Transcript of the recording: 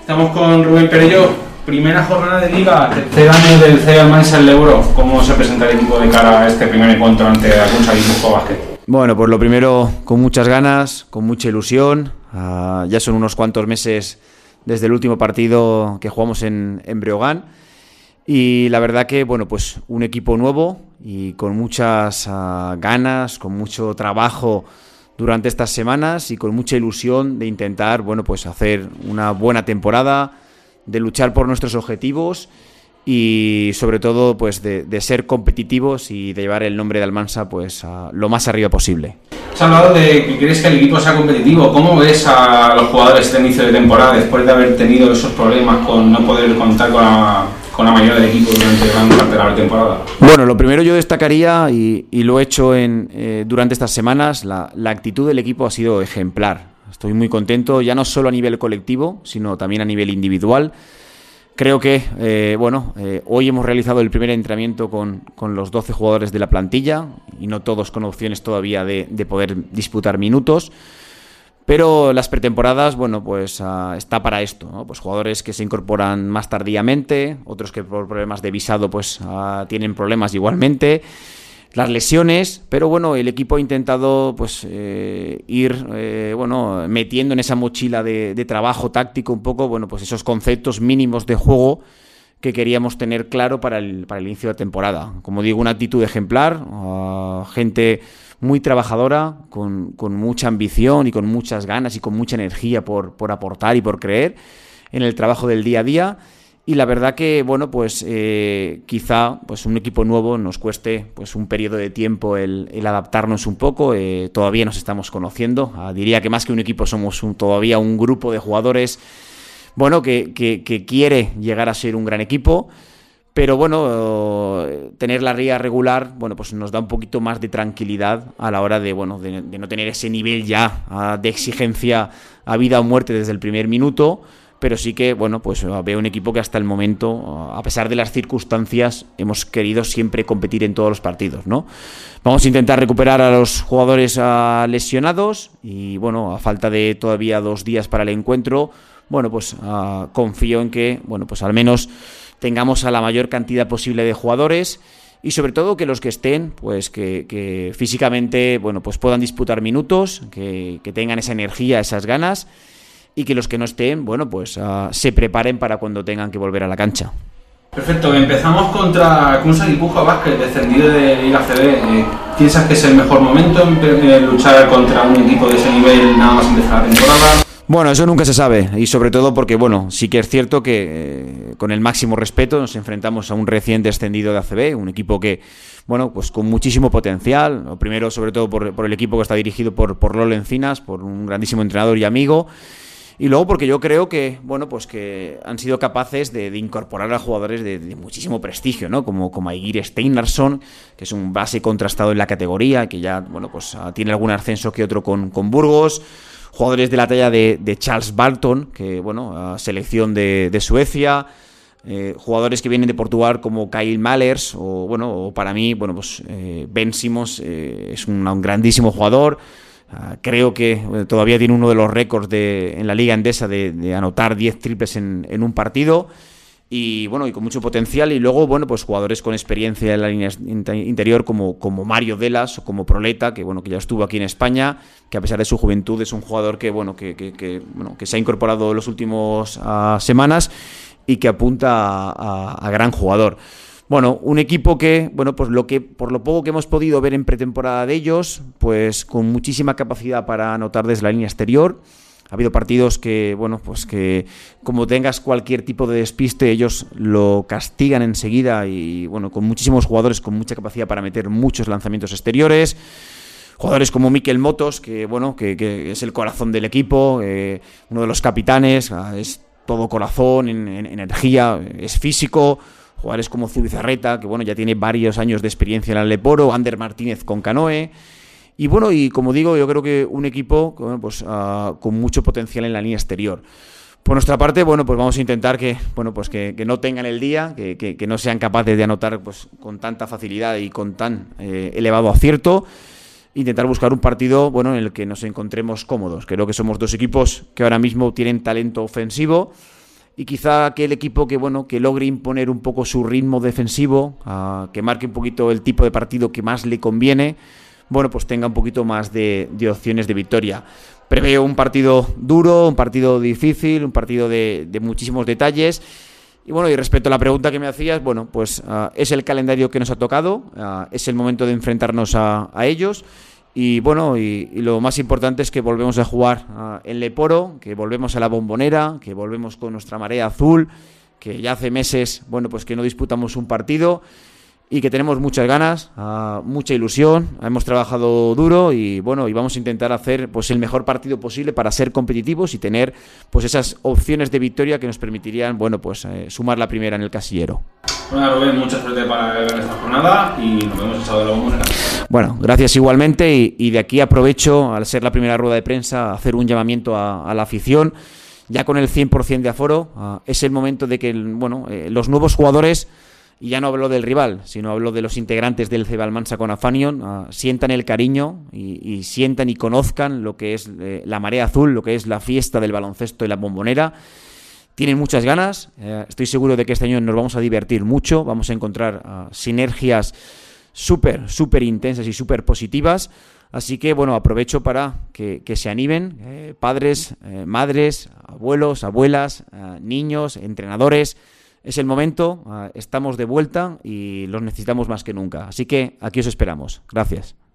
Estamos con Rubén Perelló, primera jornada de Liga, tercer año del CEA Almansa en el Ebro. ¿Cómo se presenta el equipo de cara a este primer encuentro ante Akunsa Guipúzcoa Basket? Bueno, pues lo primero, con muchas ganas, con mucha ilusión. Ya son unos cuantos meses desde el último partido que jugamos en Breogán. Y la verdad que, bueno, pues un equipo nuevo y con muchas ganas, con mucho trabajo durante estas semanas y con mucha ilusión de intentar, bueno, pues hacer una buena temporada, de luchar por nuestros objetivos y sobre todo pues de ser competitivos y de llevar el nombre de Almansa pues a lo más arriba posible. Has hablado de que quieres que el equipo sea competitivo. ¿Cómo ves a los jugadores de inicio de temporada después de haber tenido esos problemas con no poder contar con la mayoría del equipo durante gran parte de la temporada? Bueno, lo primero yo destacaría, y lo he hecho durante estas semanas, la actitud del equipo ha sido ejemplar. Estoy muy contento, ya no solo a nivel colectivo, sino también a nivel individual. Creo que, hoy hemos realizado el primer entrenamiento con los 12 jugadores de la plantilla, y no todos con opciones todavía de poder disputar minutos. Pero las pretemporadas, bueno, pues está para esto, ¿no? Pues jugadores que se incorporan más tardíamente, otros que por problemas de visado pues tienen problemas igualmente, las lesiones, pero bueno, el equipo ha intentado pues ir metiendo en esa mochila de trabajo táctico un poco, bueno, pues esos conceptos mínimos de juego que queríamos tener claro para el inicio de la temporada. Como digo, una actitud ejemplar, gente muy trabajadora, con mucha ambición y con muchas ganas y con mucha energía por aportar y por creer en el trabajo del día a día. Y la verdad que, bueno, pues quizá pues un equipo nuevo nos cueste pues un periodo de tiempo el adaptarnos un poco. Todavía nos estamos conociendo. Diría que más que un equipo somos todavía un grupo de jugadores, bueno, que quiere llegar a ser un gran equipo. Pero bueno, tener la liga regular, bueno, pues nos da un poquito más de tranquilidad a la hora de no tener ese nivel ya de exigencia a vida o muerte desde el primer minuto. Pero sí que, bueno, pues veo un equipo que hasta el momento, a pesar de las circunstancias, hemos querido siempre competir en todos los partidos, ¿no? Vamos a intentar recuperar a los jugadores lesionados y, bueno, a falta de todavía 2 días para el encuentro, bueno, pues confío en que, bueno, pues al menos tengamos a la mayor cantidad posible de jugadores y sobre todo que los que estén, pues que físicamente, bueno, pues puedan disputar minutos, que tengan esa energía, esas ganas, y que los que no estén, bueno, pues se preparen para cuando tengan que volver a la cancha. Perfecto, empezamos contra Akunsa Guipúzcoa Basket, descendido de Liga CB. ¿Piensas que es el mejor momento en luchar contra un equipo de ese nivel nada más empezar la temporada? Bueno, eso nunca se sabe, y sobre todo porque, bueno, sí que es cierto que con el máximo respeto nos enfrentamos a un recién descendido de ACB, un equipo que, bueno, pues con muchísimo potencial. Lo primero, sobre todo por el equipo que está dirigido por Lolo Encinas, por un grandísimo entrenador y amigo. Y luego porque yo creo que, bueno, pues que han sido capaces de incorporar a jugadores de muchísimo prestigio, ¿no? Como Aigir Steinarsson, que es un base contrastado en la categoría, que ya, bueno, pues tiene algún ascenso que otro con Burgos. Jugadores de la talla de Charles Barton, que, bueno, selección de Suecia. Jugadores que vienen de Portugal como Kyle Mallers, o para mí, bueno, pues Ben Simmons es un grandísimo jugador. Creo que todavía tiene uno de los récords en la Liga Endesa de anotar 10 triples en un partido y bueno, y con mucho potencial. Y luego, bueno, pues jugadores con experiencia en la línea interior como Mario Delas o como Proleta, que bueno, que ya estuvo aquí en España, que a pesar de su juventud es un jugador que se ha incorporado en las últimas semanas y que apunta a gran jugador. Bueno, un equipo que, bueno, pues por lo poco que hemos podido ver en pretemporada de ellos, pues con muchísima capacidad para anotar desde la línea exterior. Ha habido partidos que, bueno, pues que como tengas cualquier tipo de despiste, ellos lo castigan enseguida y, bueno, con muchísimos jugadores con mucha capacidad para meter muchos lanzamientos exteriores. Jugadores como Mikel Motos, que, bueno, que es el corazón del equipo, uno de los capitanes, es todo corazón, energía, es físico. Jugadores como Zubizarreta, que bueno, ya tiene varios años de experiencia en el Leporo, Ander Martínez con Canoe. Y bueno, y como digo, yo creo que un equipo, bueno, pues con mucho potencial en la línea exterior. Por nuestra parte, bueno, pues vamos a intentar que no tengan el día, que no sean capaces de anotar pues con tanta facilidad y con tan elevado acierto. Intentar buscar un partido, bueno, en el que nos encontremos cómodos. Creo que somos 2 equipos que ahora mismo tienen talento ofensivo y quizá aquel equipo que, bueno, que logre imponer un poco su ritmo defensivo, que marque un poquito el tipo de partido que más le conviene, bueno, pues tenga un poquito más de opciones de victoria. Preveo un partido duro, un partido difícil, un partido de muchísimos detalles. Y bueno, y respecto a la pregunta que me hacías, bueno, pues es el calendario que nos ha tocado, es el momento de enfrentarnos a ellos. Y bueno, y lo más importante es que volvemos a jugar en Leporo, que volvemos a la Bombonera, que volvemos con nuestra marea azul, que ya hace meses, bueno, pues que no disputamos un partido y que tenemos muchas ganas, mucha ilusión, hemos trabajado duro y bueno, y vamos a intentar hacer pues el mejor partido posible para ser competitivos y tener pues esas opciones de victoria que nos permitirían, bueno, pues sumar la primera en el casillero. Bueno, Rubén, mucha suerte para esta jornada y nos vemos el sábado de la Bombonera. Bueno, gracias igualmente y de aquí aprovecho, al ser la primera rueda de prensa, a hacer un llamamiento a la afición. Ya con el 100% de aforo, es el momento de que, bueno, los nuevos jugadores, y ya no hablo del rival, sino hablo de los integrantes del CB Almansa con Afanion, sientan el cariño y sientan y conozcan lo que es la marea azul, lo que es la fiesta del baloncesto y la Bombonera. Tienen muchas ganas, estoy seguro de que este año nos vamos a divertir mucho, vamos a encontrar sinergias súper intensas y súper positivas. Así que, bueno, aprovecho para que se animen padres, madres, abuelos, abuelas, niños, entrenadores. Es el momento, estamos de vuelta y los necesitamos más que nunca. Así que aquí os esperamos. Gracias.